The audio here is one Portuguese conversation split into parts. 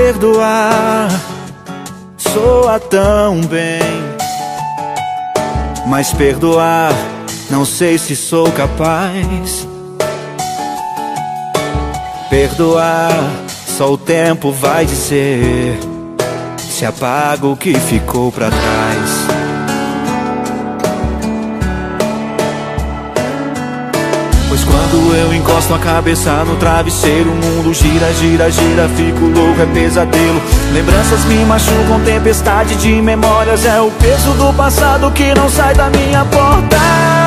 Perdoar soa tão bem, mas perdoar não sei se sou capaz. Perdoar só o tempo vai dizer se apaga o que ficou pra trás. Pois quando eu encosto a cabeça no travesseiro, o mundo gira, gira, gira, fico louco, é pesadelo. Lembranças me machucam, tempestade de memórias, é o peso do passado que não sai da minha porta.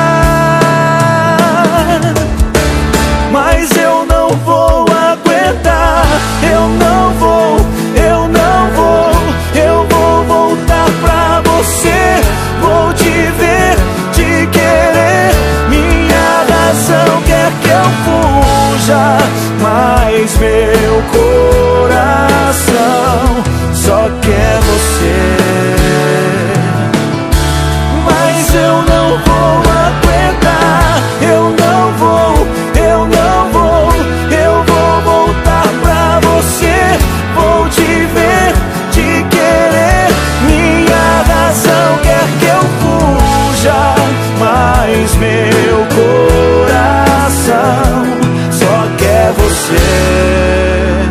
Mas eu não vou aguentar, eu não vou, eu não vou. Eu vou voltar pra você, vou te ver, te querer. Minha razão quer que eu fuja, mas meu coração só quer você. Mas eu não vou aguentar, eu não vou, eu não vou. Eu vou voltar pra você, vou te ver, te querer. Minha razão quer que eu fuja, mas meu coração só quer você.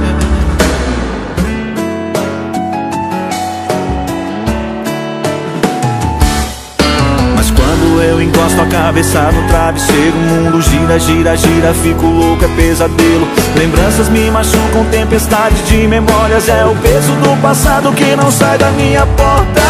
Mas quando eu encosto a cabeça no travesseiro, o mundo gira, gira, gira, fico louco, é pesadelo. Lembranças me machucam, tempestade de memórias, é o peso do passado que não sai da minha porta.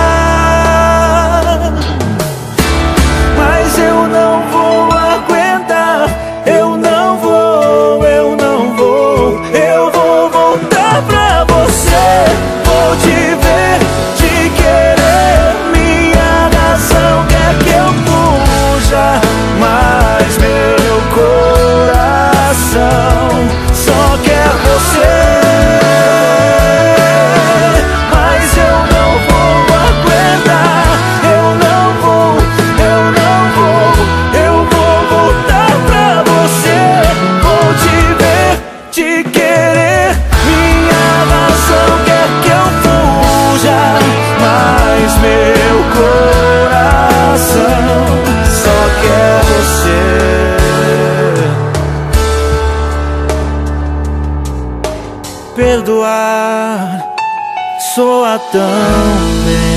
Mas eu não vou aguentar, eu não vou, eu não vou. Eu vou voltar pra você, vou te ver, te querer. Minha razão quer que eu fuja, mas meu coração só quer você. Mas eu não vou aguentar, eu não vou, eu não vou. Eu vou voltar pra você, vou te ver, te querer. Minha razão quer que eu fuja, mas meu coração só quer você. Perdoar soa tão bem,